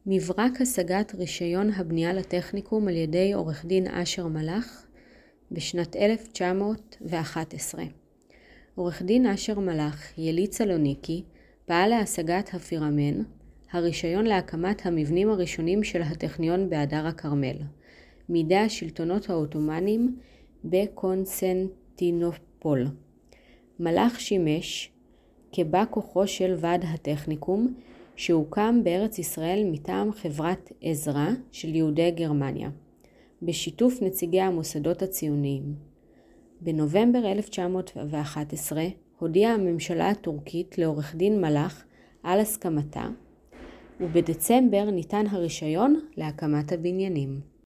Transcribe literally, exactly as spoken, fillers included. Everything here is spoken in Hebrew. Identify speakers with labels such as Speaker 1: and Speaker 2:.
Speaker 1: מברק השגת רישיון הבנייה לטכניקום על ידי עורך דין אשר מלאך בשנת אלף תשע מאות ואחת עשרה. עורך דין אשר מלאך, יליד סלוניקי, פעל להשגת הפירמן, הרישיון להקמת המבנים הראשונים של הטכניון בהדר הכרמל, מידי השלטונות העות'מאנים בקונסטנטינופול. מלאך שימש כבא כוחו של ועד הטכניקום, שהוקם בארץ ישראל מטעם חברת עזרא של יהודי גרמניה, בשיתוף נציגי המוסדות הציוניים. בנובמבר אלף תשע מאות ואחת עשרה הודיעה הממשלה הטורקית לעורך דין מלאך על הסכמתה, ובדצמבר ניתן הרישיון להקמת הבניינים.